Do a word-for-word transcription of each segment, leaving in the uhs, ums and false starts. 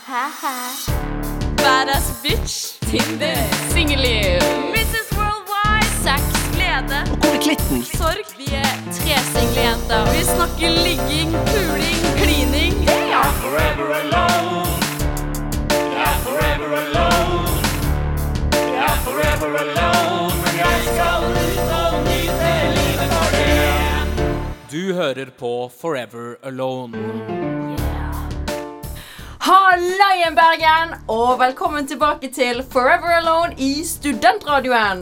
Badass bitch. Tinder. Singelliv. missus Worldwide. Sex, glede. Og hvor er klitten? Sorg. Vi er tre single jenter. Vi snakker ligging, puling, klining. Yeah. Forever alone. Yeah, forever alone. Yeah, forever alone. Men jeg skal ut og nyte livet for det. Du hører på Forever Alone. Hallaien Bergen, og velkommen tilbake til Forever Alone i Studentradioen.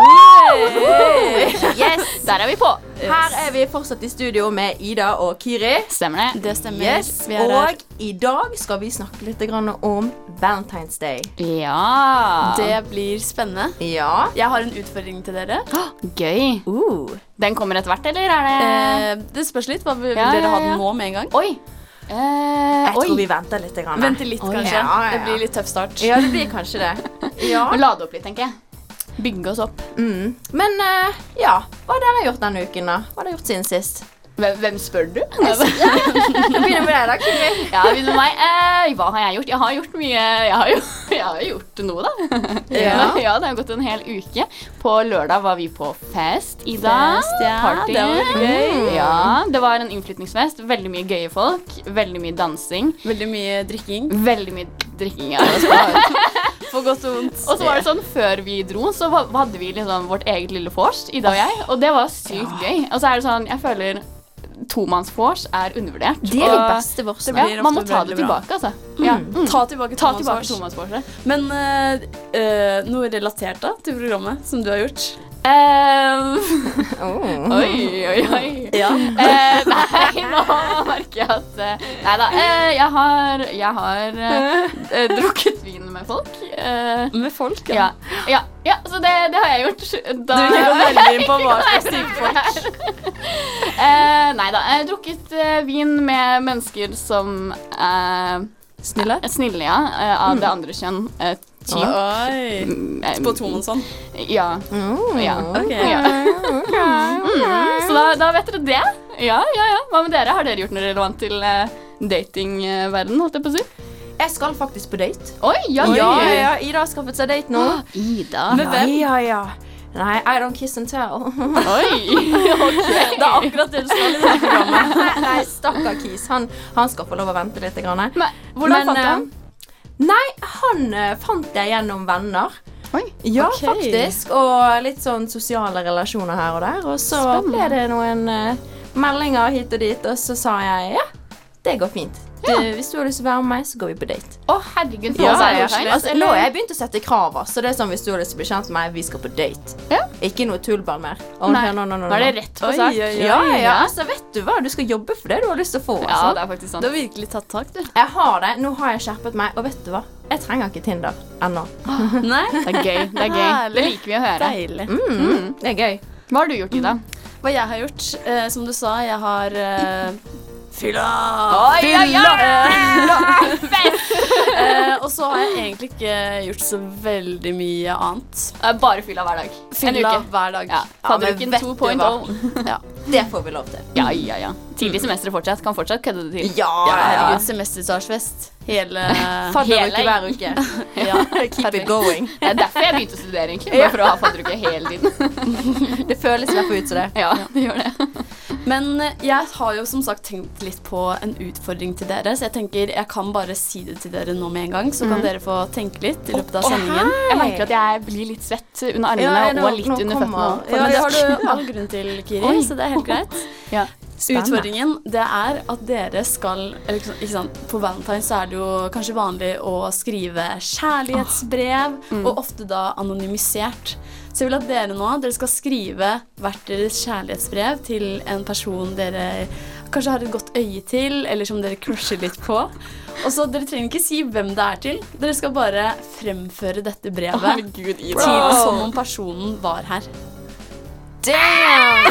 Yes, der er vi på. Her er vi fortsatt i studio med Ida og Kiri. Stemmer det? Det stemmer. Yes, Vi er her. og i dag skal vi snakke litt grann om Valentine's Day. Ja. Det blir spennende. Ja. Jeg har en utfordring til dere. Gøy. Uh. Den kommer etter hvert, eller er det? Eh, det spørs litt. Hva vil Ja, dere ja, ha ja. den nå med en gang? Oi. Eh, Jeg tror oi. vi venter litt grann. Vente litt, Oi. kanskje. Ja, ja, ja. Det blir litt tøff start. Ja, det blir kanskje det. Ja. Må lade opp litt, tenker jeg. Bygge oss opp. Mm. Men eh, ja, hva har dere gjort denne uken da? Hva har dere gjort siden sist? Hvem, hvem spør du? Jeg begynner med deg da, Kiri. Ja, begynn med meg. Eh, hva har jeg gjort? Jeg har gjort mye. Jeg har, jo, jeg har gjort noe, da. Ja. Ja, det har gått en hel uke. På lørdag var vi på fest, Ida. Fest, ja. Party. Det var gøy. Ja, det var en innflytningsfest. Veldig mye gøye folk. Veldig mye dansing. Veldig mye drikking. Veldig mye drikking. Ja, det var For godt og vondt. og så var det sånn, før vi dro, så var- hadde vi liksom vårt eget lille vors, Ida og jeg. Og det var sykt gøy. Og så er det sånn, jeg føler tomannsvors er undervurdert. Det er de Og- beste vorsene. Ja, blir man må ofte ta veldig det bra. tilbake, altså. Ja. Mm. Ta tilbake Ta tilbake tomannsvors. tomannsvorset. Men eh, eh, noe relatert da til programmet som du har gjort? Eh, Oh. oi, oi, oi. Ja. Eh, nei, nå merker jeg at eh, Nei da. Eh, jeg har, jeg har eh, eh, drukket vin med folk. Eh, Med folk, ja. Ja, ja, så det, det har jeg gjort. Da, Du vil ikke gå nærmere inn på hva slags type folk? eh, nei da. Jeg har drukket eh, vin med mennesker som eh, Snille? er snille, ja. Eh, av det andre kjønn. Eh, typ. Oi. Mm, eh, På tomannsvånd? Ja. Oh. Ja. Ok. Ja. Mm, så da, da vet dere det. Ja, ja, ja. Hva med dere? Har dere gjort noe relevant til uh, datingverden, holdt jeg på å si? Jeg skal faktisk på date. Oi, ja, Ja, oi. ja, ja. Ida har skaffet seg date nå. Ida. Med hvem? Ja, ja. Nei, I don't kiss and tell. Oi, ok. Det er akkurat det du skal i dette programmet. Nei, stakkar Kis. Han, han skal få lov å vente litt. Grann. Men, hvordan Men, fant du ham? eh, Nei, han eh, fant jeg gjennom venner. Oi. Ja, Ok. faktisk. Og litt sånn sosiale relasjoner her og der. Og så Spennende. ble det noen eh, meldinger hit og dit, og så sa jeg ja, det går fint. Du, hvis du har lyst til å være med meg, så går vi på date. Å, herregud. Ja, så er det ja. jo feil. Altså, nå har jeg begynt å sette krav, så det er sånn hvis du har lyst til å bli kjent med meg, vi skal på date. Ja. Ikke noe tullball mer. Å, Nei, no, no, no, no, nå er det no. rett på Oi, sak. oi, oi. Ja, ja, ja. Altså, vet du hva? Du skal jobbe for det du har lyst til å få. Ja, Altså. det er faktisk Du sant. har virkelig tatt tak, du. Jeg har det. Nå har jeg skjerpet meg, og vet du hva? Jeg trenger ikke Tinder ennå. Nei? Det er gøy. Det er gøy. Herlig. Det liker vi å høre. Deilig. Mm, det er gøy. Hva har du gjort, Ida? Hva jeg har gjort, eh, som du sa, jeg har uh, fylla. Oi, oi, oi! Eh, og så har jeg egentlig ikke gjort så veldig mye annet. Eh, Bare fylla hver dag. En Fylla uke. hver dag. Ja, men Fadderuken vet du to punkt null. Ja. Det får vi lov til. Ja, ja, ja. Tidlig semester fortsatt. Kan fortsatt kødde det til. Ja, Ja, ja, ja. herregud, semesterstarsfest. Hele Fadderuke Hele- hver uke. ja. Keep it going. Det er derfor jeg begynte å studere, egentlig. Bare for å ha fadderuke hele tiden. Det føles i hvert fall ut som det. Ja, det gjør det. Men eh, jeg har jo som sagt tenkt litt på en utfordring til dere, så jeg tenker jeg kan bare si det til dere nå med en gang, så kan dere få tenke litt i løpet av sendingen. Jeg merker at jeg blir litt svett under armene Ja, nå- og litt nå under kommer- føttene. Ja, det har du all grunn til, Kiri, Oi. så det er helt greit. Ja. Utfordringen, det er at dere skal, eller ikke sant- ikke sant, på Valentine så er det jo kanskje vanlig å skrive kjærlighetsbrev, og ofte da anonymisert. Så jeg vil at dere nå, dere skal skrive hvert deres kjærlighetsbrev til en person dere kanskje har et godt øye til, eller som dere crusher litt på. Og så dere trenger ikke si hvem det er til. Dere skal bare fremføre dette brevet Herregud, til Ida. som om personen var her. Damn!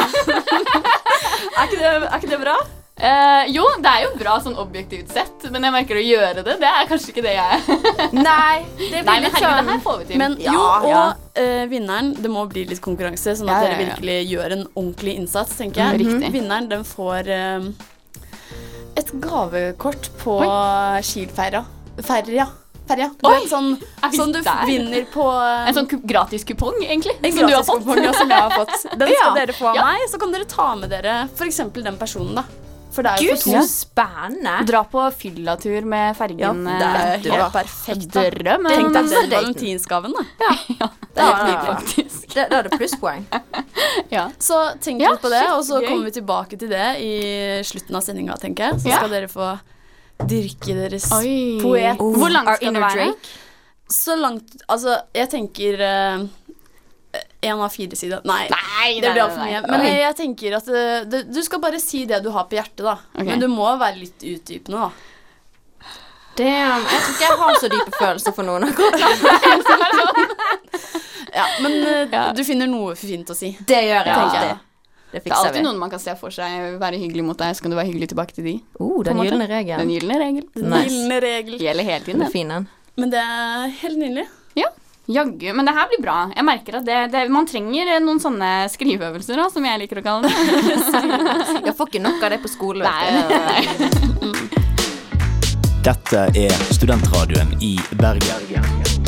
Er ikke det, er ikke det bra? Eh, jo, det er jo bra sånn objektivt sett, men jeg merker å gjøre det. Det er kanskje ikke det jeg Nei, det Nei, blir men litt herregud, det sånn her får vi til. Men Ja, jo, og ja. eh, vinneren, det må bli litt konkurranse, sånn at Ja, ja, dere ja. virkelig gjør en ordentlig innsats, tenker jeg. Mhm. Riktig. Vinneren, den får eh, et gavekort på Kielferja. Ferja. Ferja. Du Oi! vet, sånn, Er vi sånn du der? vinner på En sånn ku- gratis kupong, egentlig, en som du har fått. gratiskupong, ja, som jeg har fått. Den skal Ja. dere få av Ja. meg, så kan dere ta med dere for eksempel den personen, da. For det er jo Gud, for så to. spennende. Dra på fyllatur med fergen. Ja, Det er vet du helt hva. perfekt, da. Drømmen. Tenk deg Så den daten. valentinsgaven, da. Ja, Det er helt Ja, nydelig. ja. faktisk. Det, da er det plusspoeng. Ja. Så tenk Ja, litt på det, shit, og så gøy. kommer vi tilbake til det i slutten av sendinga, tenker jeg. Så Ja. skal dere få dyrke deres Oi. poet. Oh, Hvor langt our skal det inner være? Drake. Så langt Altså, jeg tenker én av fire sider. Nei, Nei, det blir nei, altfor nei, mye. nei. Men Oi. jeg tenker at det, det, du skal bare si det du har på hjertet, da. Ok. Men du må være litt utdypende, da. Damn, jeg tror ikke jeg har så dype følelser for noen akkurat. Ja, men eh, Ja. du finner noe fint å si. Det gjør jeg Ja. alltid. Det Det er fikser alltid vi. noen man kan se for seg være hyggelig mot deg, så kan du være hyggelig tilbake til de. Oh, den på en måte. gylne Den regelen. gylne regel. Den Nice. gylne regel. Gjelder hele tiden. Den er den. fin, den. Men det er helt nydelig. Ja, jaggu. Men det her blir bra. Jeg merker at det, det, man trenger noen sånne skriveøvelser, da, som jeg liker å kalle det. Jeg får ikke nok av det på skole, Nei, vet du. nei, nei. Dette er Studentradioen i Bergen.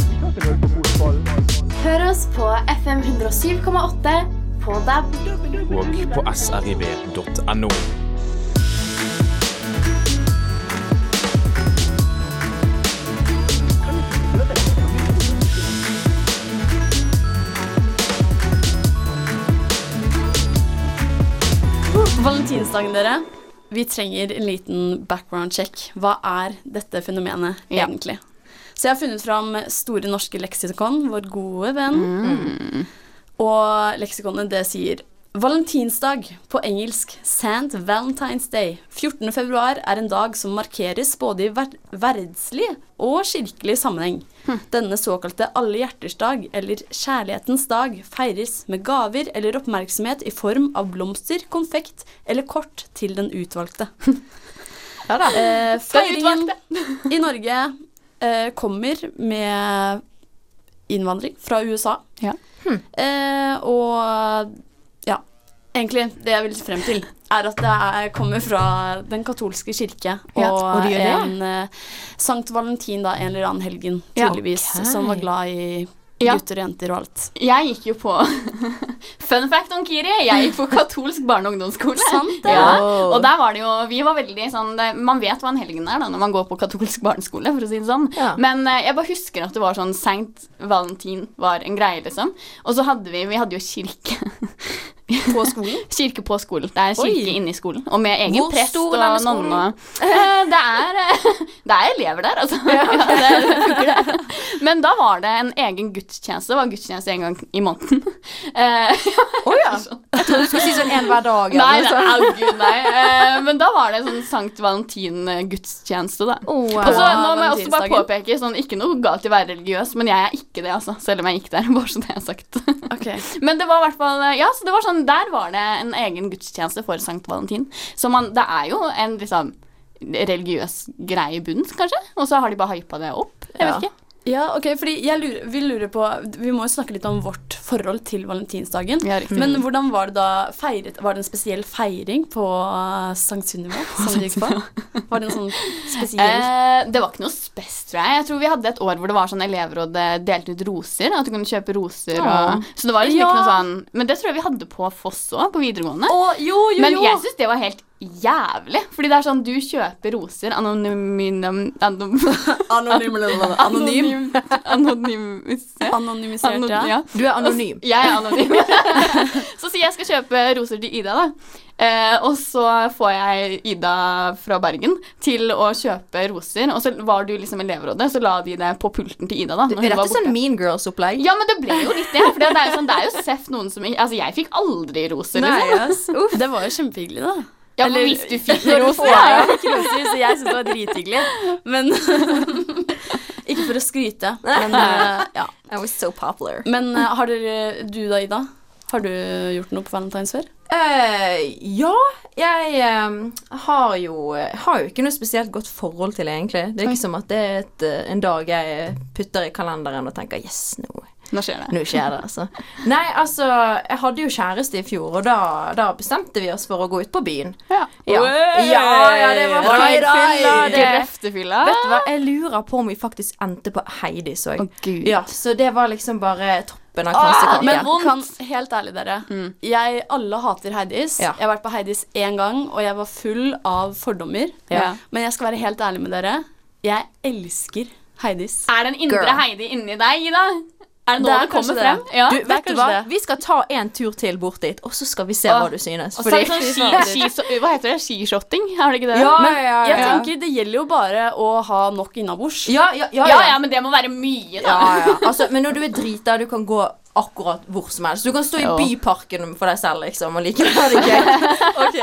Hør oss på F M one oh seven komma eight på D A B. Og på s r i b punktum n o. Valentinsdagen, dere. Vi trenger en liten background check. Hva er dette fenomenet Ja. egentlig? Så jeg har funnet fram Store norske leksikon, vår gode venn. Og leksikonet det sier Valentinsdag, på engelsk Saint Valentine's Day. fjortende februar er en dag som markeres både i ver verdslig og kirkelig sammenheng. Denne såkalte alle hjerters dag, eller kjærlighetens dag, feires med gaver eller oppmerksomhet i form av blomster, konfekt eller kort til den utvalgte. Ja da. Eh, feiringen i Norge eh, kommer med innvandring fra U S A. Ja. Eh, og ja, egentlig det jeg vil frem til, er at det er, kommer fra den katolske kirke. Ja, Og, og det gjør det? en eh, Sankt Valentin, da, en eller annen helgen, Ja, tydeligvis, ok. som var glad i Ja. gutter og jenter og alt. Jeg gikk jo på Fun fact om Kiri. Jeg gikk på katolsk barne- og ungdomsskole. Sant det? Ja, Oh. og der var det jo Vi var veldig sånn det, Man vet hva en helgen er da når man går på katolsk barneskole, for å si det sånn. Ja. Men eh, jeg bare husker at det var sånn Sankt Valentin var en greie, liksom. Og så hadde vi Vi hadde jo kirke. På skolen. Kirke på skolen. Det er en kirke Oi. inne i skolen. Og med egen Hvor prest stor og er denne skolen? nonne. Eh, det, er, eh, det er elever der, altså. Ja, det, det funker det. Men da var det en egen gudstjeneste. Det var gudstjeneste en gang i måneden. Eh, Å ja. Jeg trodde du skulle si sånn en hver dag. nei, eller nei, sånn. au, gud, nei. Eh, men da var det sånn Sankt Valentin-gudstjeneste, da. Oh, wow. Og så nå må jeg også bare Valentinsdagen. påpeke, sånn, ikke noe galt i å være religiøs, men jeg er ikke det, altså. Selv om jeg gikk der, bare så det er sagt. Ok. Men det var i hvert fall Ja, så det var sånn Der var det en egen gudstjeneste for Sankt Valentin. Så man Det er jo en liksom religiøs greie i bunnen, kanskje. Og så har de bare hypa det opp. Jeg Ja. vet ikke. Ja, ok, fordi jeg lurer, vi lurer på Vi må jo snakke litt om vårt forhold til valentinsdagen. Ja, riktig. Men hvordan var det da feiret? Var det en spesiell feiring på uh, Sankt Sunniva som du gikk på? Var det en sånn spesiell Eh, det var ikke noe spes, tror jeg. Jeg tror vi hadde et år hvor det var sånn elevrådet delte ut roser. At du kunne kjøpe roser og Så det var liksom Ja. ikke noe sånn Men det tror jeg vi hadde på Foss òg, på videregående. Å, jo, jo, Men jo! jeg syns det var helt jævlig. Fordi det er sånn, du kjøper roser anonym... Anonym... Anonym. Anonym. Anonymisert. Anonymisert, ja. ja. Du er anonym. Jeg er anonym. Så sier jeg skal kjøpe roser til Ida, da. Eh, og så får jeg Ida fra Bergen til å kjøpe roser. Og så var du liksom elevrådet, så la de det på pulten til Ida, da. når hun Er var dette sånn borte. Mean Girls-opplegg? Ja, men det ble jo litt det. For det er jo sånn, det er jo seff noen som ikke Altså, jeg fikk aldri roser, Nei, liksom. ass. Uff. Det var jo kjempehyggelig, da. Ja, Eller- men hvis du fikk Når du roser, får ja. jeg fikk roser, så jeg synes det var drithyggelig. Men ikke for å skryte, men uh, ja. I was so popular. Men uh, har dere Du da, Ida? Har du gjort noe på Valentine's før? Eh, ja, jeg eh, har jo Har jo ikke noe spesielt godt forhold til det, egentlig. Det er ikke som at det er et, eh, en dag jeg putter i kalenderen og tenker yes, nå Nå skjer det. Nå skjer det, altså. Nei, altså, jeg hadde jo kjæreste i fjor, og da, da bestemte vi oss for å gå ut på byen. Ja. Ja, ja, ja det var freidfylla. Det. Grøftefylla. Vet du hva, jeg lurer på om vi faktisk endte på Heidi, så jeg. Å, Gud. Ja, så det var liksom bare toppen av Ah, klassekaken. men kan, helt ærlig dere Jeg, alle hater Heidis. Ja. Jeg har vært på Heidis en gang, og jeg var full av fordommer. Ja. Men jeg skal være helt ærlig med dere. Jeg elsker Heidis. Er det en indre Girl. Heidi inni deg, Ida? Er det nå Det er det kommer kanskje frem? det. Ja. Du, det er vet du kanskje hva? det. Vi skal ta en tur til bort dit, og så skal vi se Åh. hva du synes. Og så er det Fordi- sånn ski, ski, så, hva heter det? Skishotting? Er det ikke det? Ja, Men ja, ja, jeg ja. tenker det gjelder jo bare å ha nok innabords. Ja, ja, ja, Ja, ja. ja, men det må være mye, da. Ja, ja. Altså, men når du er drita, du kan gå akkurat hvor som helst. Du kan stå i Jo. byparken for deg selv, liksom, og likevel ha det gøy. Ok.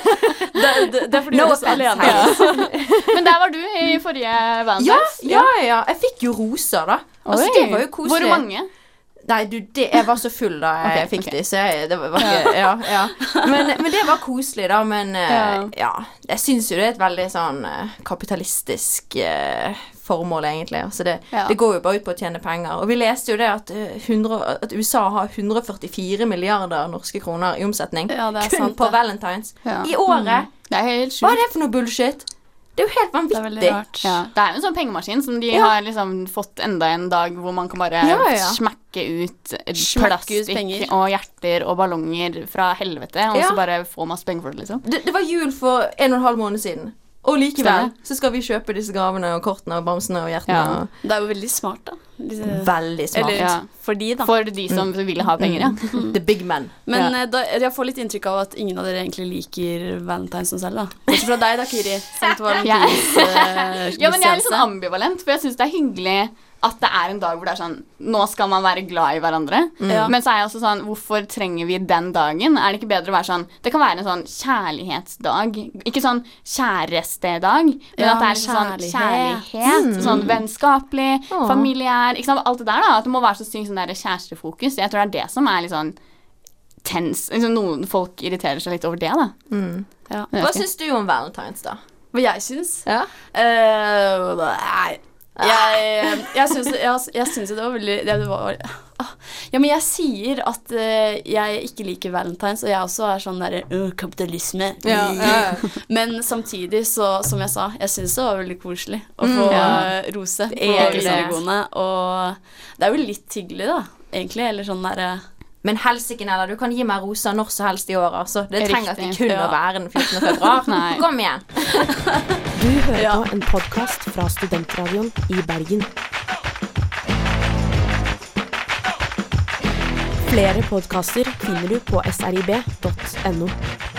det, det, det er fordi No du er så offense, alene. Heidi. Men der var du i forrige Ja, Valentine's. ja, ja. Jeg fikk jo roser, da. Altså, Oi. det var jo koselig. Hvor mange? Nei, du, det, jeg var så full da jeg Ok, fikk ok. de, så jeg, det var ikke, ja, ja. Men, men det var koselig da, men eh, Ja. ja, jeg synes jo det er et veldig sånn eh, kapitalistisk eh, formål egentlig, altså det, Ja. det går jo bare ut på å tjene penger, og vi leste jo det at, eh, hundre, at U S A har hundre og førtifire milliarder norske kroner i omsetning, Ja, det er kun sant, på det. Valentines, Ja. i året. Det er helt Hva sjukt. er det for noe bullshit? Det er jo helt Det er vanvittig. veldig rart. Ja, det er jo en sånn pengemaskin som de Ja. har liksom fått enda en dag hvor man kan bare Ja, ja. smekke ut Smekke ut plastikk penger. og hjerter og ballonger fra helvete, og Ja. så bare få masse penger for det, liksom. Det, det var jul for en og en halv måned siden, og likevel Stemmer. så skal vi kjøpe disse gavene og kortene og bamsene og hjertene. Ja. Og Det er jo veldig smart, da. Disse- veldig smart. Eller Ja. for de, da. For de som vil ha penger, ja. The big man. Men Ja. eh, da, jeg får litt inntrykk av at ingen av dere egentlig liker Valentine's som selv, da. Bortsett fra deg, da, Kiri. Sankt Valentins eh, Ja, men jeg er litt gudstjeneste. sånn ambivalent, for jeg syns det er hyggelig at det er en dag hvor det er sånn nå skal man være glad i hverandre. Ja. Men så er jeg også sånn, hvorfor trenger vi den dagen? Er det ikke bedre å være sånn det kan være en sånn kjærlighetsdag. Ikke sånn kjærestedag, men Ja, at det er men liksom sånn kjærlighet. kjærlighet. Sånn vennskapelig, Åh. familiær, ikke sant? Alt det der, da. At det må være så sykt sånn der kjærestefokus. Jeg tror det er det som er litt sånn tens. Liksom, noen folk irriterer seg litt over det, da. Ja. Jeg Hva vet ikke. syns du om Valentine's, da? Hva jeg syns? Ja. Eh, nei. Jeg, jeg syns jeg, jeg syns jo det var veldig det var, ah. Ja, men jeg sier at eh, jeg ikke liker Valentine's, og jeg også er sånn derre øh, kapitalisme. Ja, ja, ja. Men samtidig, så, som jeg sa, jeg syns det var veldig koselig å få ja. eh, rose er på det. roseregone. Og det er jo litt hyggelig, da, egentlig. Eller sånn derre Men helsiken, eller du kan gi meg roser når som helst i året, altså. Det trenger Riktig. ikke kun Ja. å være den fjortende februar. Nei. Kom igjen. Du hører på en podkast fra Studentradioen i Bergen. Flere podkaster finner du på s r i b punktum n o.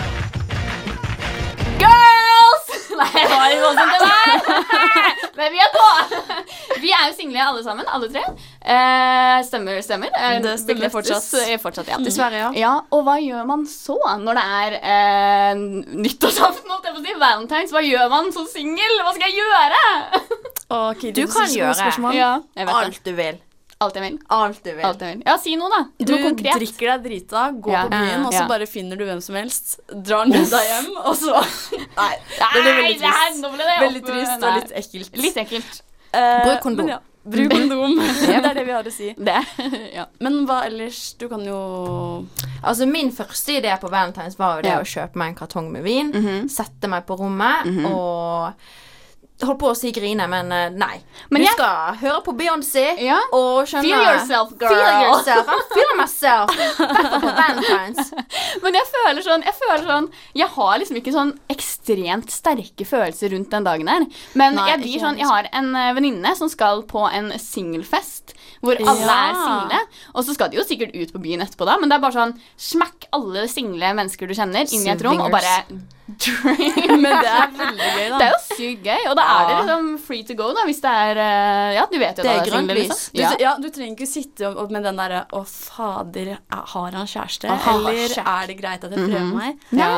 Girls! Nei, det var jo sånn det var. Men vi er på. Vi er jo single alle sammen, alle tre. Eh, stemmer, stemmer. Eh, Det stemmer bekreftes, fortsatt. eh, fortsatt ja. Dessverre, ja. Ja, og hva gjør man så når det er eh, nyttårsaften, holdt jeg på å si, Valentine's? Hva gjør man som singel? Hva skal jeg gjøre? Og Kiri, Du kan synes gjøre spørsmål. Ja, jeg vet det. Alt du vil. Alt jeg vil. Alt du vil. Alt jeg vil. Ja, si noe da. Du Noe konkret. drikker deg drita, går Ja. på byen, og så Ja. bare finner du hvem som helst. Drar med deg hjem, og så Nei, det blir veldig Nei, det her, trist. nå ble det Veldig opp- trist nei. og litt ekkelt. Litt ekkelt. Eh, Bruk kondom. men Ja, bruk kondom. det er det vi har å si. Det, ja. Men hva ellers? Du kan jo Altså, min første idé på Valentine's var jo det Ja. å kjøpe meg en kartong med vin, Mhm. sette meg på rommet, og holdt på å si grine, men eh, nei. Men du jeg- skal høre på Beyoncé, Ja. og skjønne... Feel yourself, girl. Feel yourself. I'm feeling myself. Hvertfall på Valentine's. Men jeg føler sånn Jeg føler sånn Jeg har liksom ikke sånn ekstremt sterke følelser rundt den dagen her. Men Nei, jeg ikke blir jeg sånn Jeg har en eh, venninne som skal på en singelfest hvor alle Ja. er single. Og så skal de jo sikkert ut på byen etterpå, da, men det er bare sånn smakk alle single mennesker du kjenner, inn i et rom og bare drink. Men det er veldig gøy, da. Det er jo sykt gøy, og da er det liksom free to go, da, hvis det er eh, Ja, du vet jo Det er da grønt single, lys. liksom. Du, Ja. ja, du trenger ikke sitte og- og med den derre Å, fader, har han kjæreste? Han har Eller kjæreste. er det greit at jeg prøver meg? Ja.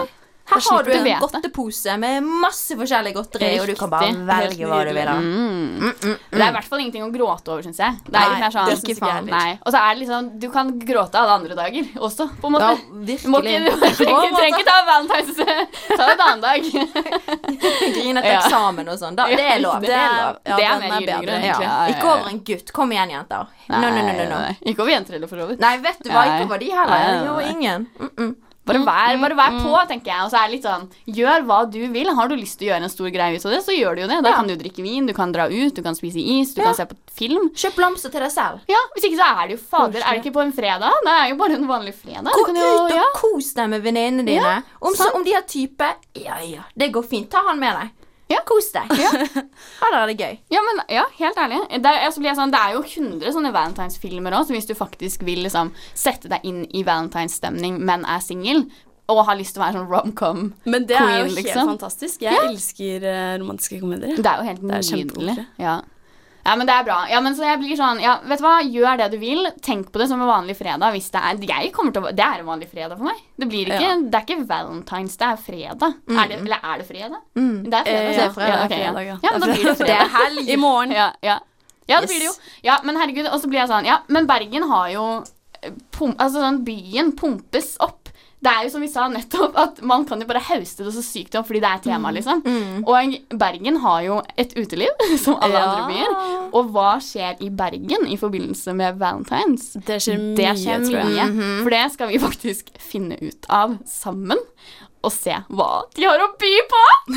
Her Da har du slipper en du vite. godtepose med masse forskjellig godteri, og du kan bare Riktig. velge Helt hva du vil ha. nydelig. Mm. Mm, mm, Det er i hvert fall ingenting å gråte over, synes jeg. Det er Nei, litt mer sånn, det synes ikke jeg heller. nei. Og så er det liksom, du kan gråte alle andre dager også, på en måte. Ja, Du må ikke, virkelig. du trenger, trenger ikke ta valentines, ta det en annen dag. Grine til Ja. eksamen og sånn. Da, det er lov. Det er lov. Ja, det er den mer er gyldig bedre, grunn, Ja. egentlig. Ja, ja, Ikke ja. over en gutt. Kom igjen, jenter. No, no, no, no, no. Nei, Ikke over jenter heller, for så vidt. Nei, vet du hva? Nei. Ikke over de heller. Nei, nei, Jo, nei. ingen. Mm -mm. Bare vær, bare vær på, tenker jeg. Og så er det litt sånn, gjør hva du vil. Har du lyst til å gjøre en stor greie ut av det, så gjør du jo det. Da Ja. kan du drikke vin, du kan dra ut, du kan spise is, du Ja. kan se på film. Kjøp blomster til deg selv. Ja, hvis ikke så er det jo fader. Er det ikke på en fredag? Det er jo bare en vanlig fredag. Gå Du kan jo, ut og ja. kos deg med venninnene dine. Ja, om, så, om de har type, ja, ja, det går fint. Ta han med deg. Ja. Kos deg. Ha dere det gøy. Ja, men, ja, helt ærlig. Det er, altså, blir jeg sånn, det er jo hundre sånne valentinsfilmer også, så hvis du faktisk vil liksom, sette deg inn i valentinsstemning, men er single, og har lyst til å være sånn rom-com Men det er jo queen, helt liksom. fantastisk. Jeg Ja. elsker eh, romantiske komedier. Det er jo helt Det er nydelig. kjempekoselig. Ja. ja, men det er bra. Ja, men så jeg blir sånn, ja, vet du hva, gjør det du vil. Tenk på det som en vanlig fredag. Hvis det er, jeg kommer til å, det er en vanlig fredag for meg. Det blir ikke, Ja. det er ikke valentines, det er fredag. Er det, eller er det fredag? Mm. Det er fredag, Eh, så- ja, fredag, ok, ja. fredag, ja. Ja, men da blir det Det er fredag. helg. I morgen. Ja, ja. Ja, det Yes. blir det jo. Ja, men herregud, og så blir jeg sånn, ja, men Bergen har jo, eh, pum, altså sånn, byen pumpes opp. Det er jo som vi sa nettopp, at man kan jo bare hauste det så sykt opp, fordi det er tema, liksom. Mm. Og Bergen har jo et uteliv, som alle Ja. andre byer. Og hva skjer i Bergen i forbindelse med Valentines? Det skjer mye, Det skjer tror jeg. mye. Mhm. For det skal vi faktisk finne ut av sammen, og se hva de har å by på.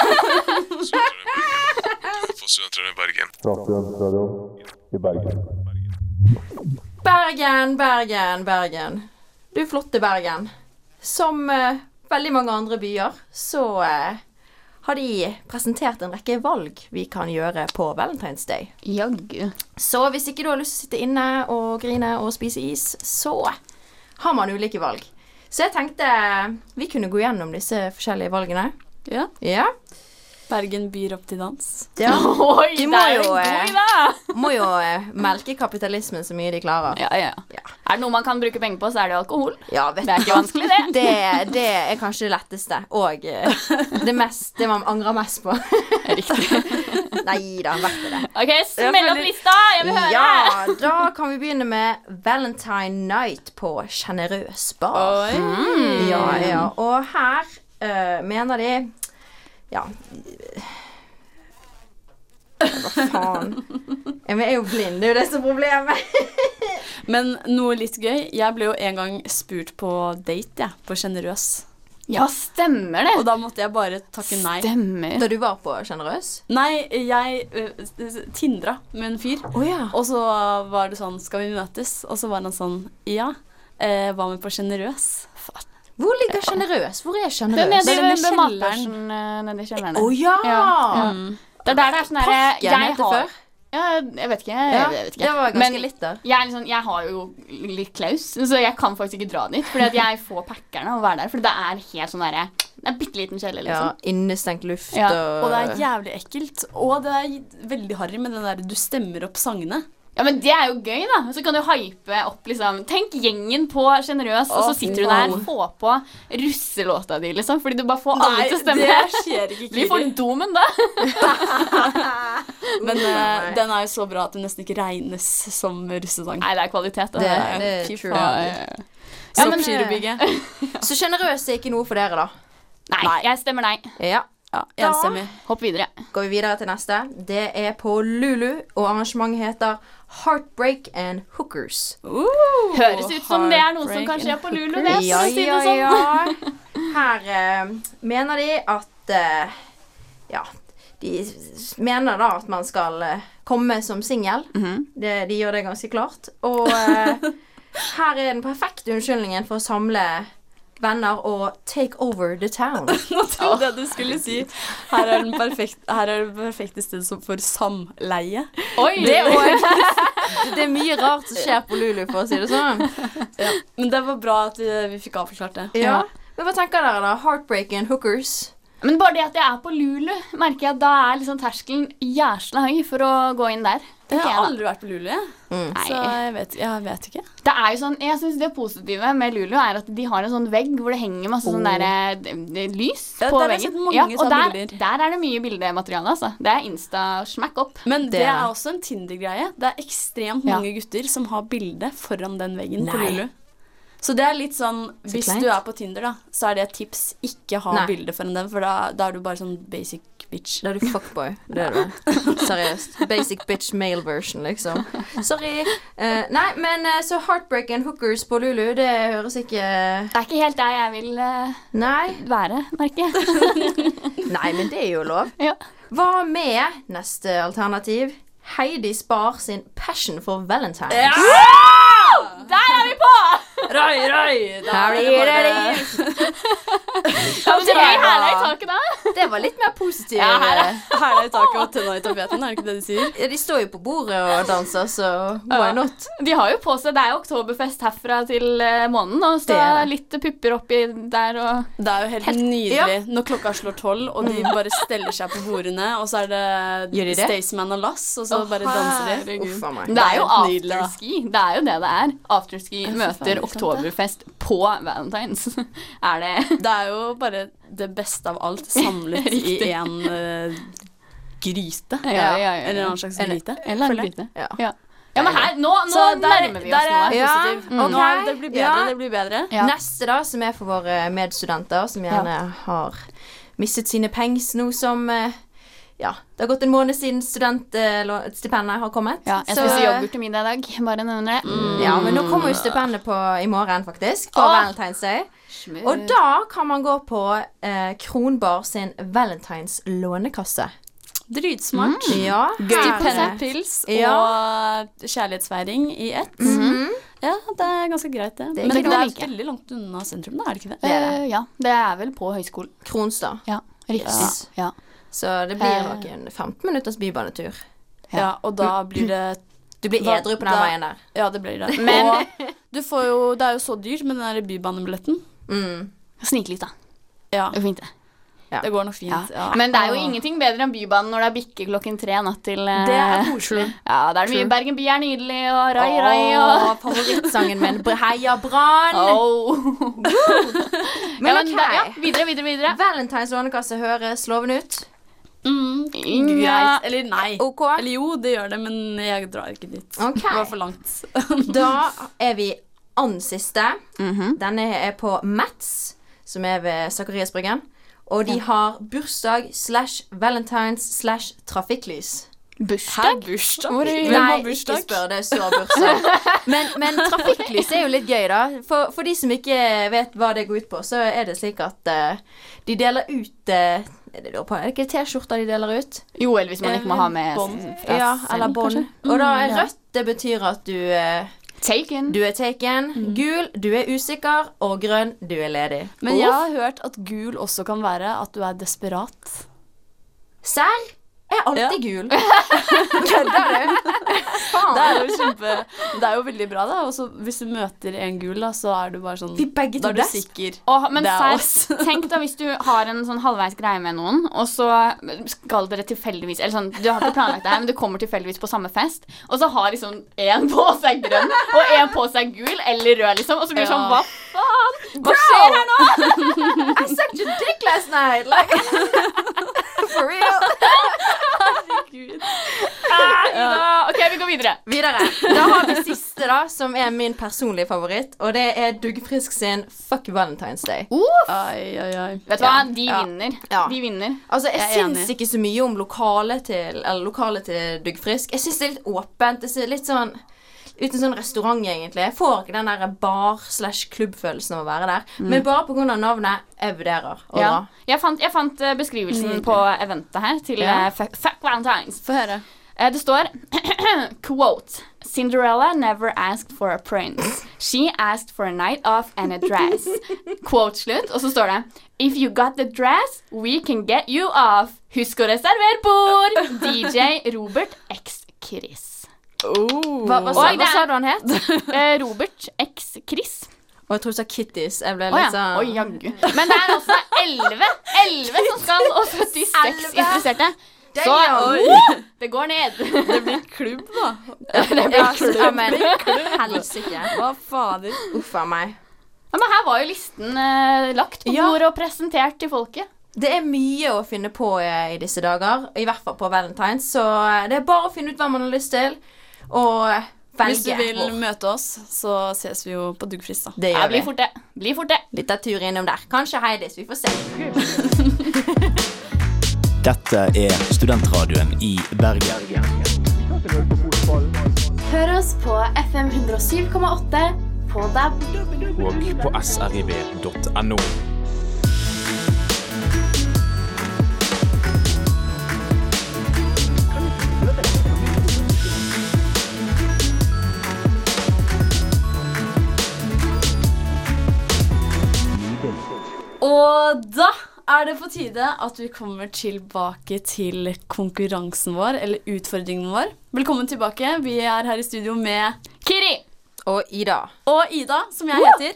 For studenter i Bergen. Fra Studentradioen i Bergen. Bergen, Bergen, Bergen. Du flotte Bergen. Som eh, veldig mange andre byer, så eh, har de presentert en rekke valg vi kan gjøre på Valentine's Day. Jaggu. Så hvis ikke du har lyst til å sitte inne og grine og spise is, så har man ulike valg. Så jeg tenkte vi kunne gå gjennom disse forskjellige valgene. Ja. Ja. Bergen byr opp til dans. ja. Oi, De det må er jo, jo en eh, god idé. Må jo eh, melke kapitalismen så mye de klarer. Ja, ja. Ja. Er det noe man kan bruke penger på, så er det alkohol. Ja, vet Det er ikke vanskelig, det. det. Det er kanskje det letteste. Og eh, det, mest, det man angrer mest på. Riktig. Nei da, verdt det. Ok, smell opp lista. Jeg vil høre. Ja, da kan vi begynne med Valentine Night på Generøs bar. Oi. Ja, ja. Og her eh, mener de Ja Hva faen? Jeg er jo blind, det er jo det som er problemet. Men noe litt gøy. Jeg ble jo en gang spurt på date, jeg, på Generøs. Ja, stemmer det. Og da måtte jeg bare takke nei. Stemmer. Da du var på Generøs? Nei, jeg uh, tindra med en fyr. Å ja. Og så var det sånn, skal vi møtes? Og så var han sånn, ja, eh, var med på Generøs. Hvor ligger Generøs? Hvor er Det er Generøs? nede Det er i nede i ved kjelleren. matbørsen eh, nede i kjelleren. Å ja! Ja. Det er der det er sånn herre Parken jeg het det har- før. Ja, jeg vet ikke. Jeg, Ja, jeg vet ikke. det var ganske Men litt der. Jeg, er liksom, jeg har jo litt klaus, så jeg kan faktisk ikke dra dit. Fordi at jeg får packerne å være der. Fordi det er helt sånn derre Det er bitte liten kjeller, Ja, liksom. innestengt luft Ja, og Og det er jævlig ekkelt. Og det er veldig harry med den der du stemmer opp sangene. Ja, men det er jo gøy, da. Så kan du hype opp, liksom. Tenk gjengen på Generøs, og så Å, sitter du der wow. og får på russelåta di, liksom. Fordi du bare får alle til å stemme. det skjer ikke. Blir for Kiri. domen, da. Men eh, den er jo så bra at det nesten ikke regnes som russesang. Nei, det er kvalitet. Det, da. det er Fy true. Ja, faen. ja, ja. Så Ja, men, Skirebygget. Så Generøs er ikke noe for dere, da? Nei, jeg stemmer nei. Ja. Ja, enstemmig. Hopp videre. Går vi videre til neste. Det er på Lulu, og arrangementet heter Heartbreak and Hookers. Høres ut som det er noe som kan skje på Lulu, det, for Ja, å si ja, det sånn. ja. Her eh, mener de at eh, Ja, de s- mener da at man skal eh, komme som singel. Mhm. det, de gjør det ganske klart. Og eh, her er den perfekte unnskyldningen for å samle venner og take over the town. Nå trodde jeg du skulle si her er, den perfekt, her er det perfekte stedet som for samleie. Oi! Det er, også, det er mye rart som skjer på Lulu, for å si det sånn. Men det var bra at eh, vi fikk avforklart det. Ja. Men hva tenker dere da? Heartbreak and Hookers? Men bare det at jeg er på Lulu, merker jeg at da er liksom terskelen jæsla høy for å gå inn der. Jeg har jeg da. aldri vært på Lulu, jeg. Mm. Så jeg vet, jeg vet ikke. Det er jo sånn, jeg synes det positive med Lulu er at de har en sånn vegg hvor det henger masse Oh. sånn der, eh, lys Ja, på der har jeg veggen. sett mange Ja, ta og der, bilder. der er det mye bildemateriale, altså. Det er Insta-smack opp. Men det, Det- er også en Tinder-greie. Det er ekstremt Ja. mange gutter som har bilde foran den veggen på Nei. Lulu. Så det er litt sånn, Så hvis kleint. du er på Tinder da, så er det et tips, ikke ha Nei. bilde foran den, for da, da er du bare sånn basic bitch. Da er du fuckboy. Det er du. Seriøst. Basic bitch male version, liksom. Sorry. Eh, nei, men eh, så Heartbreak and Hookers på Lulu, det høres ikke Det er ikke helt der jeg vil eh, Nei. være, merker jeg. Nei, men det er jo lov. Ja. Hva med neste alternativ? Heidi Spar sin Passion for Valentine. Ja! Der er vi på! Rai, rai! Da er det Harry, bare... Ja, men det det blir var- herlig i taket da. Det var litt mer positivt. Ja, her er- Her er taket og tenna i tapeten, er det ikke det de sier? Ja, de står jo på bordet og danser, så why not? De har jo på seg, det er jo oktoberfest herfra til eh, måneden, og så Det er det. litt pupper oppi der, og Det er jo helt, Helt- nydelig når klokka slår tolv, og de bare steller seg på bordene, og så er det Gjør de det? Staysman og Lass, og så bare danser de. herregud. Uff a meg. Det er jo helt nydelig, da. afterski. Det er jo det det er. Afterski så møter faen, ikke sant det? oktoberfest på Valentine's. Er det Det er jo bare det beste av alt samlet i Riktig. en uh, gryte. Ja, ja, ja, ja. Eller en annen slags Eller- gryte. Eller føler jeg. gryte. Ja. Ja. ja, men her, nå, nå Så der, nærmer vi der oss er noe. jeg Ja, positiv. ok. Nå er det blir bedre, Ja. det blir bedre. Ja. Neste, da, som er for våre medstudenter, som gjerne har mistet sine pengs nå som eh, Ja, det har gått en måned siden studentstipendet har kommet. Ja, jeg Så- spiser yoghurt til middag i dag. Bare nevner det. Mm. Ja, men nå kommer jo stipendet på i morgen, faktisk. På Åh. Valentine's Day. Og da kan man gå på eh, Kronbar sin Valentine's lånekasse. Dritsmart. Ja, her- Stipendpils Ja. og kjærlighetsfeiring i ett. Mhm. Ja, det er ganske greit, det. Det er Men ikke det noe er like. veldig langt unna sentrum, da, er det ikke det? Det er det. Eh, ja, det er vel på høyskolen. Kronstad. Ja, riktig. Ja. Så det blir Eh. nok en femten minutters bybanetur. Ja, og da blir det Du blir Hva- edru på den da- veien der. Ja, det blir det. Men- Og du får jo Det er jo så dyrt med den der bybanebilletten. Mm. Snik litt, da. Ja, Det er fint, det. Ja. det går nok fint. Ja. Ja. Men det er jo Åh. ingenting bedre enn Bybanen når det er bikke klokken tre natt til eh, Det er koselig. Ja, da er det mye True. Bergen by er nydelig, og rai, rai, og Åh, favorittsangen min. Heia Brann! oh. Men ja, ok. da, ja, videre, videre, videre. Valentines lånekasse høres lovende ut. Mm, Ja. greit. Eller nei. Ok. Eller jo, det gjør det, men jeg drar ikke dit. Ok. Det var for langt. Da er vi annen siste. Mhm. Denne er på Mats, som er ved Sakariasbryggen. Og de har bursdag slash valentines slash trafikklys. Bursdag? bursdag? Hvor- Hvem Nei, har ikke bursdag? spør, det står bursdag. Men, men trafikklys er jo litt gøy, da. For, for de som ikke vet hva det går ut på, så er det slik at eh, de deler ut eh, er det, da på, er det ikke T-skjorter de deler ut? Jo, eller hvis man ikke må ha med Bånd. fra Ja, selv, eller bånd. kanskje. Og da er Mm, ja. rødt, det betyr at du eh, Taken. Du er taken. Gul, du er usikker. Og grønn, du er ledig. Men jeg har hørt at gul også kan være at du er desperat. Serr? Jeg er alltid gul. Kødder du? Faen. Det er jo kjempe Det er jo veldig bra, da. Og så hvis du møter en gul, da, så er du bare sånn Vi begge Da to er du dest. sikker. Åh, men Det er serr, oss. tenk da hvis du har en sånn halvveis greie med noen, og så skal dere tilfeldigvis Eller sånn, du har ikke planlagt det her, men du kommer tilfeldigvis på samme fest, og så har liksom en på seg grønn og en på seg gul eller rød, liksom, og så blir det sånn, Ja. hva faen? Hva skjer her nå? I sucked your dick last night. Like, for real. Ah, ok, vi går videre. Videre. Da har vi siste, da, som er min personlige favoritt. Og det er Duggfrisk sin Fuck Valentine's Day. Ai, ai, ai. Vet du hva? Ja. De Ja. vinner. Ja. De vinner. Altså, Jeg, Jeg er syns enig. ikke så mye om lokalet til Eller lokalet til Duggfrisk. Jeg syns det er litt åpent. Det er litt sånn uten sånn restaurant, egentlig. Jeg får ikke den der bar-slash-klubbfølelsen av å være der. Men bare på grunn av navnet, jeg vurderer å Ja. dra. Jeg fant, jeg fant eh, beskrivelsen Nydelig. på eventet her til Ja. eh, fuck, fuck Valentine's. Få høre. Eh, Det står quote Cinderella never asked for a prince. She asked for a night off and a dress. Quote slutt. Og så står det If you got the dress, we can get you off. Husk å reservere bord. D J Robert X Chris. Oh. Hva, hva, sa, Oi, det hva er- sa du han het? Eh, Robert X Chris. Og jeg tror du sa kitties. Jeg ble Å litt ja. sånn Oi, jaggu. Men det er altså elleve elleve som skal, og syttiseks interesserte. Så uh, det går ned. Det blir klubb, da. Det blir klubb. Ja, men helsike. Hva fader? Uff a meg. Ja, men her var jo listen eh, lagt på Ja. bordet og presentert til folket. Det er mye å finne på i disse dager, i hvert fall på Valentine's, så det er bare å finne ut hva man har lyst til, og velge. Hvis du vil hvor. møte oss, så ses vi jo på Duggfrist, da. Det Ja, gjør bli vi. fort det. Bli fort det. Litt av tur innom der. Kanskje Heidis, vi får se. Dette er studentradioen i Bergen. Hør oss på F M hundre og syv komma åtte på D A B. Og på s r i b punktum n o. Og da er det på tide at vi kommer tilbake til konkurransen vår, eller utfordringen vår. Velkommen tilbake. Vi er her i studio med Kiri! Og Ida. Og Ida, som jeg heter.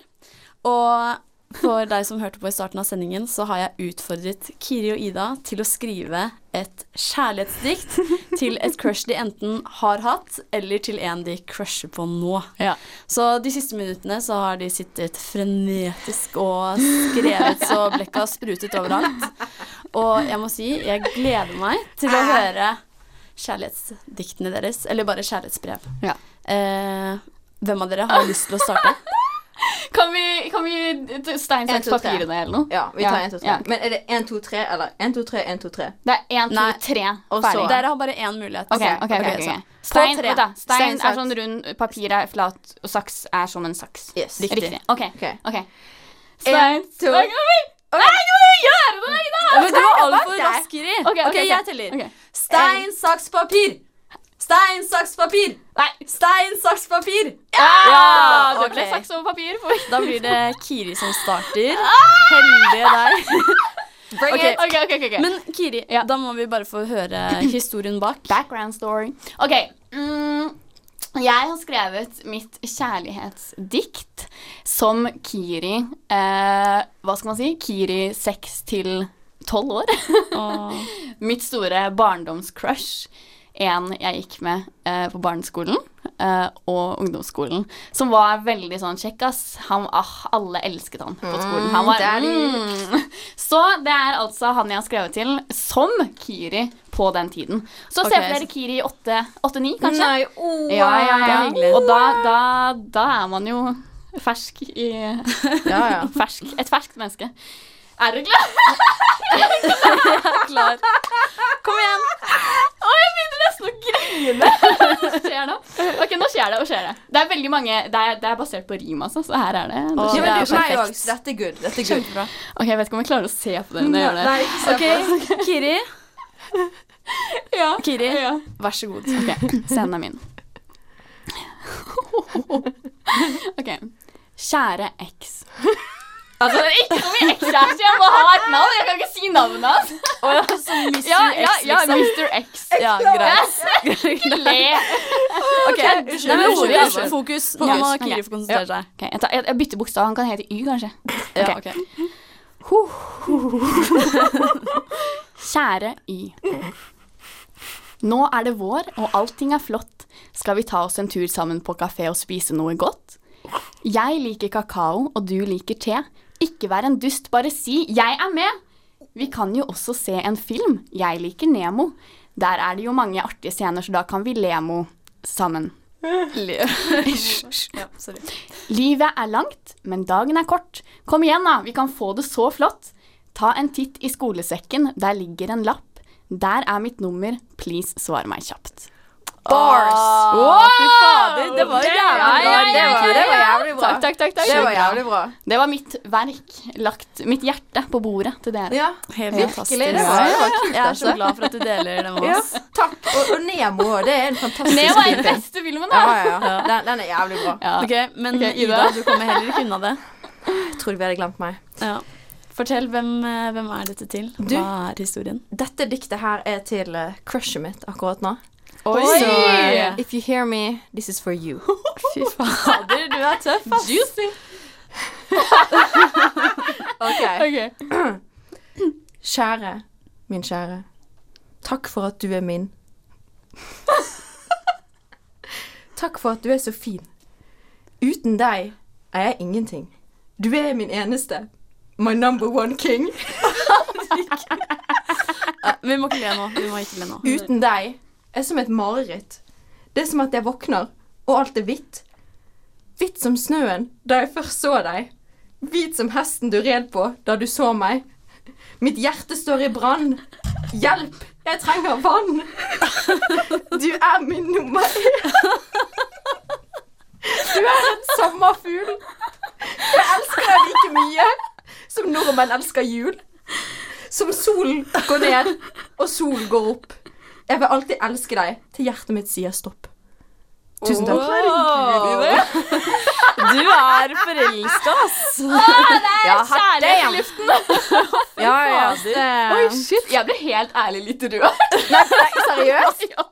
Og for deg som hørte på i starten av sendingen, så har jeg utfordret Kiri og Ida til å skrive et kjærlighetsdikt til et crush de enten har hatt, eller til en de crusher på nå. Ja. Så de siste minuttene så har de sittet frenetisk og skrevet så blekket har sprutet overalt. Og jeg må si, jeg gleder meg til å høre kjærlighetsdiktene deres, eller bare kjærlighetsbrev. Ja. Eh, hvem av dere har lyst til å starte? Kan vi, kan vi stein, En, saks, to, tre. papirene eller noe? Ja, vi tar en, to, tre. Ja. Men er det en, to, tre, eller en, to, tre, en, to, tre? Det er en, to, Nei. tre. Og Ferdig. så- Dere har bare én mulighet. Ok, ok, ok, ok. så. Stein, På tre. vet du, stein Stein, er saks. sånn rund, papir er flat, og saks er som en saks. Yes. Riktig. Ok, Ok. ok. En, Stein, to- Nei, du må gjøre det, Ida! Ja, men du var bak altfor deg. rask, Kiri. Ok, ok, ok. jeg teller. Ok. Stein, saks, papir. Stein, saks, papir. Nei. Stein, saks, papir. Ja, det ble ok. saks over papir. For... Da blir det Kiri som starter. Heldige deg. Bring Ok. it. Ok, ok, ok, ok. Men Kiri, Ja. da må vi bare få høre historien bak. Background story. Ok, mm, jeg har skrevet mitt kjærlighetsdikt som Kiri, eh, hva skal man si? Kiri seks til tolv år. Åh. Mitt store barndomscrush. En jeg gikk med eh, på barneskolen eh, og ungdomsskolen, som var veldig sånn kjekkas. Han, ah, alle elsket han på skolen. Han var, mm. Så det er altså han jeg har skrevet til som Kiri på den tiden. Så Ok, se for dere Kiri i åtte ni, kanskje? Nei, oh, Ja, ja, ja. Det er hyggelig. Og da, da, da er man jo fersk i Ja, ja. fersk, et ferskt menneske. Er du klar? Klar. Kom igjen. Å, jeg begynner nesten å grine. Hva skjer nå? Ok, nå skjer det, og skjer det. Det er veldig mange, det er, det er basert på rim, altså, så her er det. Å, Ja, det men er du, meg perfekt. også. Dette er good. Dette er good. Kjempebra. Ok, jeg vet ikke om jeg klarer å se på dere når jeg gjør det. Nei, ikke se på Ok, Kiri. Ja. Kiri, Ja. vær så god. Ok, scenen er min. Ok, kjære eks. Altså, det er ikke så mye eks-kjæreste, jeg må ha et navn, jeg kan ikke si navnet hans. Å ja, så mister Ja, X, ja, ja, liksom. mister X. Ja, greit. Le. Ok, Nei, unnskyld, men unnskyld, rolig, unnskyld. Fokus. Nå må Ok. Kiri få konsentrere seg. Ok, jeg, tar, jeg, jeg bytter bokstav, han kan hete Y, kanskje. Ja, Ok. ok. Kjære Y. Nå er det vår, og allting er flott. Skal vi ta oss en tur sammen på kafé og spise noe godt? Jeg liker kakao, og du liker te. Ikke vær en dust, bare si 'jeg er med'. Vi kan jo også se en film. Jeg liker Nemo. Der er det jo mange artige scener, så da kan vi lemo sammen. Ja, sorry. Livet er langt, men dagen er kort. Kom igjen da, vi kan få det så flott. Ta en titt i skolesekken, der ligger en lapp. Der er mitt nummer, please svar meg kjapt. Bars. Åh, fy fader, det var jævlig bra. Ja, ja, ja, Det var- det var jævlig bra. Takk, takk, takk, takk. Det var jævlig bra. Det var mitt verk, lagt mitt hjerte på bordet til dere. Ja, Helt virkelig. fantastisk. Det var, det var kult, Jeg er altså. så glad for at du deler det med Ja, oss. takk. Og, og Nemo, det er en fantastisk Nemo er den film. beste filmen da. Ja, ja, ja. Den, den er jævlig bra. Ja. Ok, men Ok, Ida. Ida, du kommer heller ikke unna det. Jeg trodde vi hadde glemt meg. Ja. Fortell, hvem, eh, hvem er dette til? Du- Hva er historien? Dette diktet her er til uh, crushet mitt akkurat nå. Oi! Så uh, if you hear me, this is for you. Fy fader, du er tøff, ass. Juicy. Ok. Ok. Kjære, min kjære. Takk for at du er min. Takk for at du er så fin. Uten deg er jeg ingenting. Du er min eneste. My number one king. Ja, vi må ikke le nå. Vi må ikke le nå. Uten deg er som et mareritt. Det er som at jeg våkner, og alt er hvitt. Hvitt som snøen da jeg først så deg. Hvit som hesten du red på da du så meg. Mitt hjerte står i brann. Hjelp, jeg trenger vann. Du er min nummer en. Du er en sommerfugl. Jeg elsker deg like mye som nordmenn elsker jul. Som solen går ned, og solen går opp. Jeg vil alltid elske deg til hjertet mitt sier stopp. Tusen takk. Oh, du er forelsket, ass. Åh, det er Ja, kjærlighet i damn. luften. Ja, ja, det... Oi, shit. Jeg ble helt ærlig litt rød. Nei, nei, seriøst? Ja.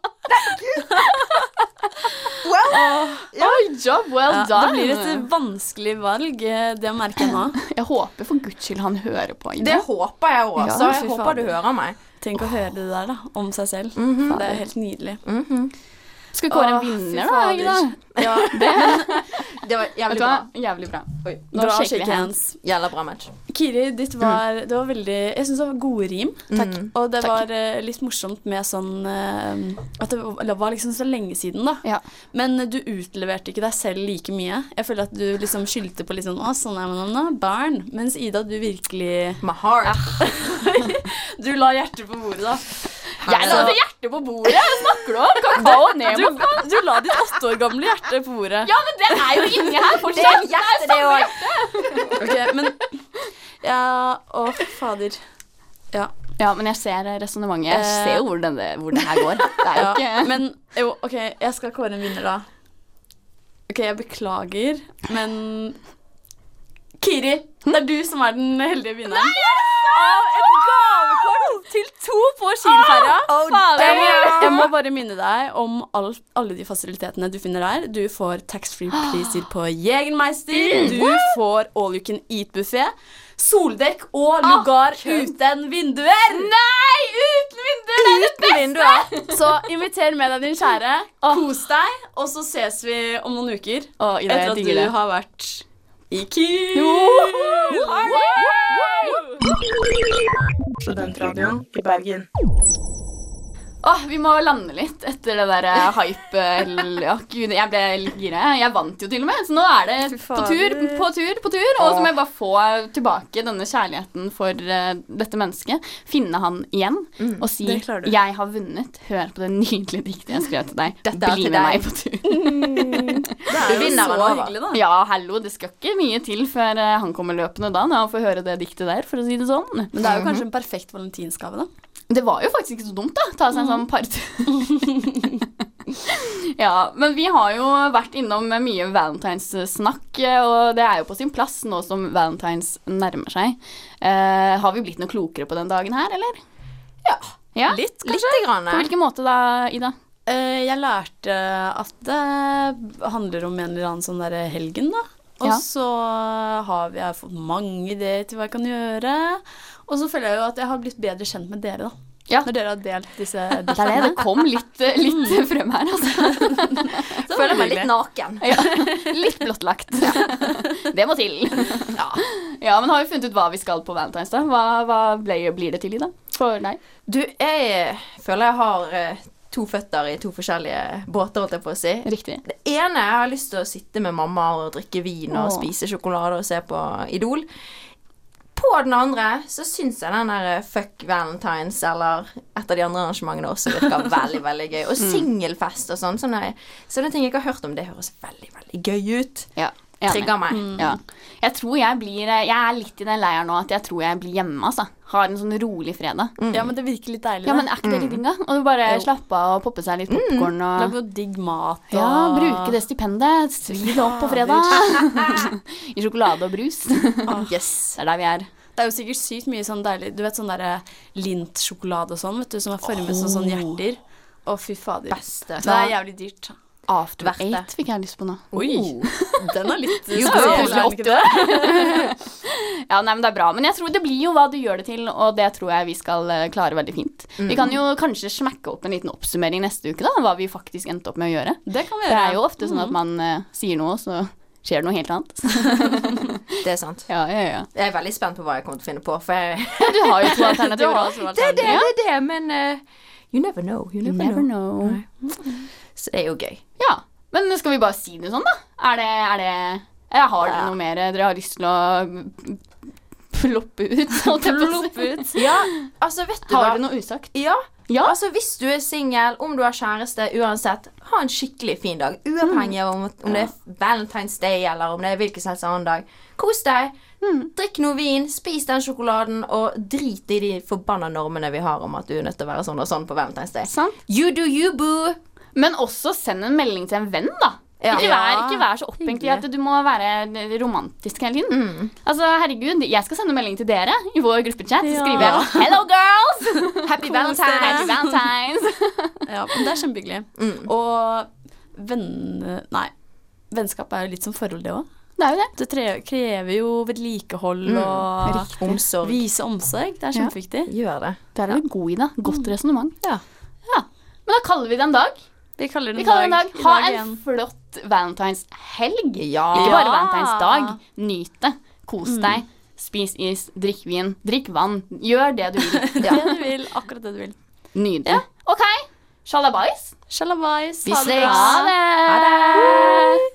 Well, Oi, job well Ja, done. det blir et vanskelig valg, det merker jeg nå. Jeg håper for Guds skyld han hører på. Ida. det håper jeg også. Ja, Så fy jeg håper fader. du hører meg. Tenk å høre det der da, om seg selv. Mhm. Det er helt nydelig. Mhm. Skal vi kåre en Åh, fy vinner, da? fader. Ikke da? Ja, Det, det var vet jævlig du hva? bra. Jævlig bra. Oi, Nå Bra shaker vi shake hands. hands. jævlig bra match. Kiri, ditt var, det var veldig, jeg synes det var gode rim. Takk. Og det Takk. var eh, litt morsomt med sånn, eh, at det var, det var liksom så lenge siden da. Ja. Men du utleverte ikke deg selv like mye. Jeg føler at du liksom skyldte på litt sånn, å, sånn er man nå, barn. Mens Ida, du virkelig, My heart. du la hjertet på bordet da. Jeg la det hjertet på bordet. Hva snakker du om? Kakao og Du, Nemo. du la ditt åtte år gamle hjerte på bordet. Ja, men det er jo inni her Det fortsatt. er hjertet, det også. Ok, men, ja, å, fader. Ja. Ja, men jeg ser resonnementet. Jeg Eh, ser jo hvor, denne, hvor det her går. Det er jo Ja, ikke... men jo, ok, jeg skal kåre en vinner da. Ok, jeg beklager, men Kiri, det er du som er den heldige vinneren. Av et gavekort til to på Kielferja. Oh, jeg, må, damn. jeg må bare minne deg om all, alle de fasilitetene du finner der. Du får tax-free-priser på Jägermeister. Du får all you can eat-buffet. Soldekk og lugar uten vinduer. Nei, uten vinduer! Det er det Uten vinduer. Så inviter med deg din kjære. Kos deg, og så ses vi om noen uker. Å, Ida, Etter jeg at digger du det. har vært i Kiel. Studentradioen i Bergen. Åh, vi må lande litt etter det der eh, hype. eller- Ja, gud, jeg ble litt gira. Jeg vant jo til og med, så nå er det Fy på fader. tur, på tur, på tur. Og så må jeg bare få tilbake denne kjærligheten for eh, dette mennesket. Finne han igjen og si det klarer du. 'Jeg har vunnet'. Hør på det nydelige diktet jeg skrev til deg. Dette er Bli til med deg. meg på tur. Det er Du jo vinner så han over. hyggelig da. Ja, hallo, det skal ikke mye til før eh, han kommer løpende da, når han får høre det diktet der, for å si det sånn. Men det er jo kanskje en perfekt valentinsgave da. Det var jo faktisk ikke så dumt, da. Ta seg en sånn partur. Ja, men vi har jo vært innom mye valentines-snakk, og det er jo på sin plass nå som valentines nærmer seg. Eh, har vi blitt noe klokere på den dagen her, eller? Ja, Ja? Litt, kanskje. litt grann. På hvilken måte da, Ida? Eh, jeg lærte at det handler om en eller annen sånn der helgen da. Og Ja. så har vi, jeg har fått mange ideer til hva jeg kan gjøre. Og så føler jeg jo at jeg har blitt bedre kjent med dere da. Ja. Når dere har delt disse Det er det, diktene. det kom litt, litt frem her, altså. Så Føler meg hyggelig. litt naken. Ja, litt blottlagt. Det må til. Ja. Ja, men har vi funnet ut hva vi skal på valentines da? Hva, hva ble, blir det til, Ida? For deg? Du, jeg føler jeg har eh, to føtter i to forskjellige båter, holdt jeg på å si. Riktig. Det ene, jeg har lyst til å sitte med mamma og drikke vin og Åh. spise sjokolade og se på Idol. På den andre så syns jeg den der Fuck Valentines eller et av de andre arrangementene også virker veldig, veldig gøy. Og singelfest og sånn. Sånne, sånne ting jeg ikke har hørt om, det høres veldig, veldig gøy ut. Ja. Enig. Trigger meg. Ja. Jeg tror jeg blir Jeg er litt i den leiren nå at jeg tror jeg blir hjemme, altså. Har en sånn rolig fredag. Ja, men det virker litt deilig Ja, da. men er ikke det litt digg, da? Og bare Jo. slappe av og poppe seg litt popcorn og Lage noe digg mat. Og... Ja, bruke det stipendet. Svi det opp på fredag. I sjokolade og brus. Yes. Det er der vi er. Det er jo sikkert sykt mye sånn deilig. Du vet sånn der lintsjokolade og sånn, vet du, som er formet som sånn hjerter. Å, fy fader. Beste. Det er jævlig dyrt. After Verdt det. Eight fikk jeg lyst på nå. Oi, den er litt Jo, spesiell, det er er den ikke det? Ja, nei, men det er bra. Men jeg tror det blir jo hva du gjør det til, og det tror jeg vi skal eh, klare veldig fint. Mm. Vi kan jo kanskje smekke opp en liten oppsummering neste uke, da, hva vi faktisk endte opp med å gjøre. Det kan vi Det gjøre. er jo ofte sånn at man eh, sier noe, så skjer det noe helt annet. Det er sant. Ja, ja, ja. Jeg er veldig spent på hva jeg kommer til å finne på, for jeg Du har jo to alternativer Du har også. to Det er det, alternativer. det er det, men eh, you never know. You You never, never know. know. Nei. Så det er jo gøy. Ja, men skal vi bare si det sånn, da? Er det, er det Jeg har dere Ja. noe mer dere har lyst til å ploppe ut? holdt jeg på å si? Plopp ut. Ja, altså, vet du Har hva? dere noe usagt? Ja, Ja. altså hvis du er singel, om du har kjæreste, uansett, ha en skikkelig fin dag. Uavhengig av om, om det er Valentine's Day, eller om det er hvilken som helst annen dag. Kos deg. Drikk noe vin, spis den sjokoladen, og drit i de forbanna normene vi har om at du er nødt til å være sånn og sånn på Valentine's Day. Sant? You do you, boo. Men også send en melding til en venn, da. Ja. Ikke, vær, ikke vær så opphengt i at Hyggelig. du må være romantisk hele tiden. Mm. Altså, herregud, jeg skal sende melding til dere i vår gruppechat. Så Ja. skriver jeg 'Hello, girls'. Happy Happy Valentine's. Valentine's. Ja, men det er kjempehyggelig. Mm. Og venn... Nei, vennskap er jo litt som forhold, det også. Det er jo det. Det tre- krever jo vedlikehold og Riktig. Omsorg. vise omsorg. Det er Ja. kjempeviktig. Gjør det. Det er du god i, da. Godt resonnement. Ja. Ja. Men da kaller vi det en dag. Vi kaller det Vi kaller det en dag. i Ha dag en igjen. flott valentinshelg. Ja. Ikke bare Ja. valentinsdag. Nyt det. Kos deg. Spis is, drikk vin, drikk vann. Gjør det du vil. Det du vil, akkurat det du vil. Nydelig. OK. Shalabais. Shalabais. Vi Ha det ses. bra. Ha det. Ha det.